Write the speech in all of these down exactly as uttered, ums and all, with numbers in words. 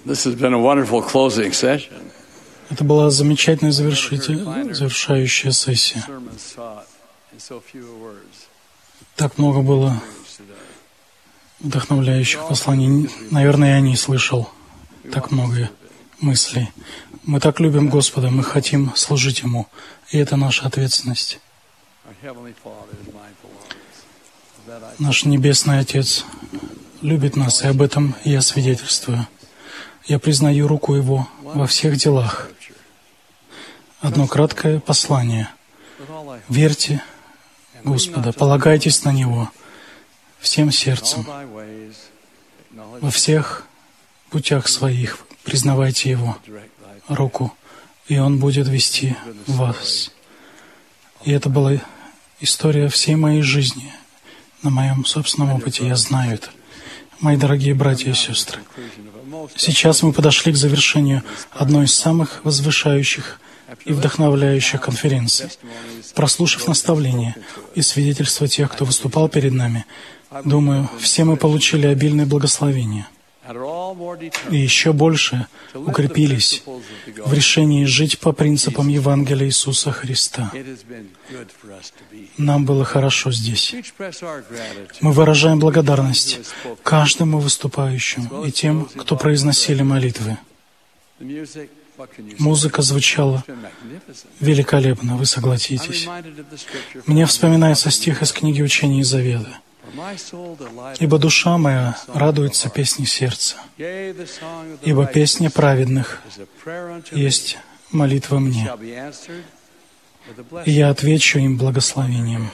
This has been a wonderful closing session. Это была замечательная завершитель, завершающая сессия. Так много было вдохновляющих посланий. Наверное, я не слышал так много мыслей. Мы так любим Господа, мы хотим служить Ему, и это наша ответственность. Наш Небесный Отец любит нас, и об этом я свидетельствую. Я признаю руку Его во всех делах. Одно краткое послание. Верьте Господа, полагайтесь на Него всем сердцем. Во всех путях своих признавайте Его руку, и Он будет вести вас. И это была история всей моей жизни. На моем собственном опыте я знаю это. Мои дорогие братья и сестры, сейчас мы подошли к завершению одной из самых возвышающих и вдохновляющих конференций. Прослушав наставления и свидетельства тех, кто выступал перед нами, думаю, все мы получили обильное благословение. И еще больше укрепились в решении жить по принципам Евангелия Иисуса Христа. Нам было хорошо здесь. Мы выражаем благодарность каждому выступающему и тем, кто произносили молитвы. Музыка звучала великолепно, вы согласитесь. Мне вспоминается стих из книги «Учения и завета». «Ибо душа моя радуется песне сердца, ибо песня праведных есть молитва мне, и я отвечу им благословением».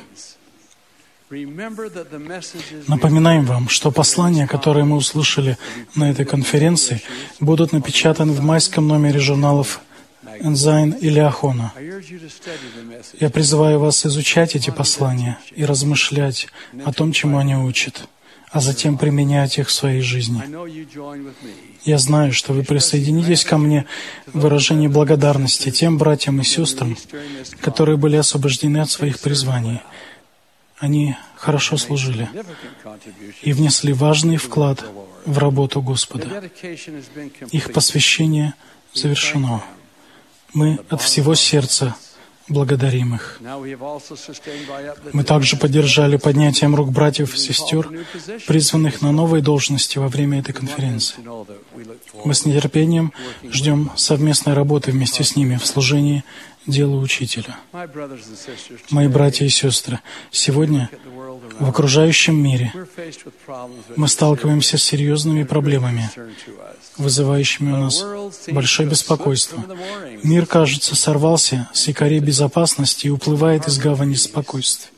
Напоминаем вам, что послания, которые мы услышали на этой конференции, будут напечатаны в майском номере журналов «Энзайн» или «Ахона». Я призываю вас изучать эти послания и размышлять о том, чему они учат, а затем применять их в своей жизни. Я знаю, что вы присоединитесь ко мне в выражении благодарности тем братьям и сестрам, которые были освобождены от своих призваний. Они хорошо служили и внесли важный вклад в работу Господа. Их посвящение завершено. Мы от всего сердца благодарим их. Мы также поддержали поднятием рук братьев и сестер, призванных на новые должности во время этой конференции. Мы с нетерпением ждем совместной работы вместе с ними в служении делу учителя. Мои братья и сестры, сегодня в окружающем мире мы сталкиваемся с серьезными проблемами, вызывающими у нас большое беспокойство. Мир, кажется, сорвался с якорей безопасности и уплывает из гавани спокойствия.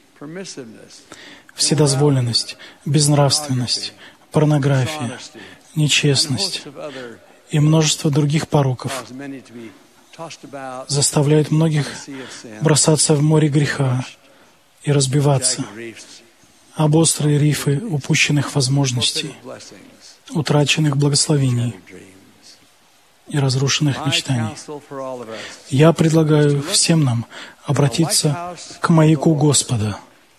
Вседозволенность, безнравственность, порнография, нечестность и множество других пороков заставляют многих бросаться в море греха и разбиваться об острые рифы упущенных возможностей, утраченных благословений и разрушенных мечтаний. Я предлагаю всем нам обратиться к маяку Господа.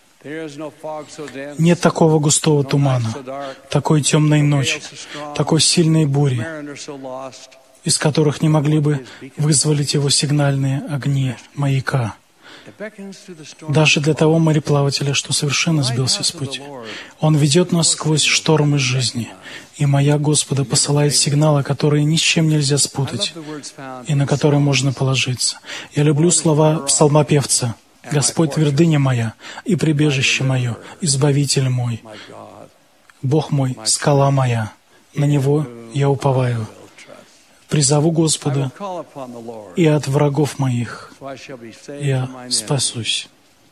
Нет такого густого тумана, такой темной ночи, такой сильной бури, из которых не могли бы вызволить его сигнальные огни маяка. Даже для того мореплавателя, что совершенно сбился с пути. Он ведет нас сквозь штормы жизни, и маяк Господа посылает сигналы, которые ни с чем нельзя спутать, и на которые можно положиться. Я люблю слова псалмопевца: «Господь твердыня моя и прибежище мое, избавитель мой, Бог мой, скала моя, на Него я уповаю. Призову Господа, и от врагов моих я спасусь».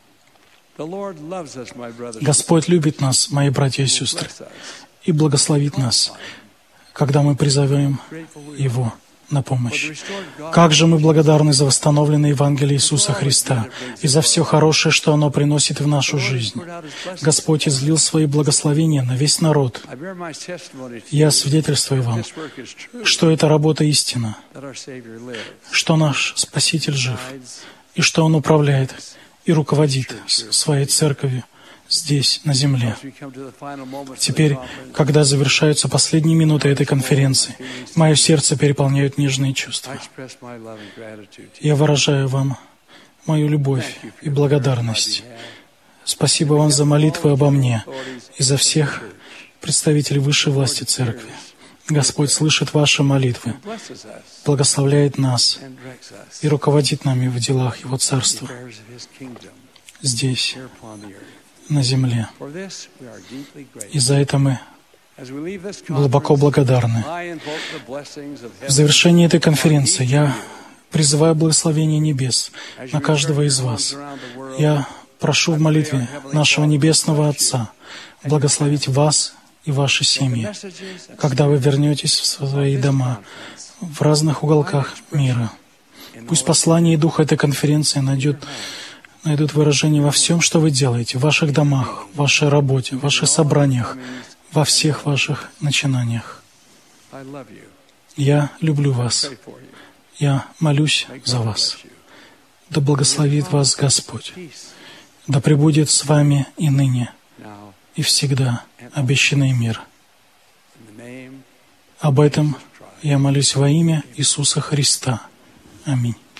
Господь любит нас, мои братья и сестры, и благословит нас, когда мы призовем Его на помощь. Как же мы благодарны за восстановленное Евангелие Иисуса Христа и за все хорошее, что оно приносит в нашу жизнь. Господь излил свои благословения на весь народ. Я свидетельствую вам, что эта работа истина, что наш Спаситель жив, и что Он управляет и руководит своей церковью здесь, на земле. Теперь, когда завершаются последние минуты этой конференции, мое сердце переполняют нежные чувства. Я выражаю вам мою любовь и благодарность. Спасибо вам за молитвы обо мне и за всех представителей высшей власти Церкви. Господь слышит ваши молитвы, благословляет нас и руководит нами в делах Его Царства здесь, на земле. И за это мы глубоко благодарны. В завершении этой конференции я призываю благословение небес на каждого из вас. Я прошу в молитве нашего Небесного Отца благословить вас и ваши семьи, когда вы вернетесь в свои дома в разных уголках мира. Пусть послание и дух этой конференции найдет, найдут выражение во всем, что вы делаете, в ваших домах, в вашей работе, в ваших собраниях, во всех ваших начинаниях. Я люблю вас. Я молюсь за вас. Да благословит вас Господь. Да пребудет с вами и ныне, и всегда обещанный мир. Об этом я молюсь во имя Иисуса Христа. Аминь.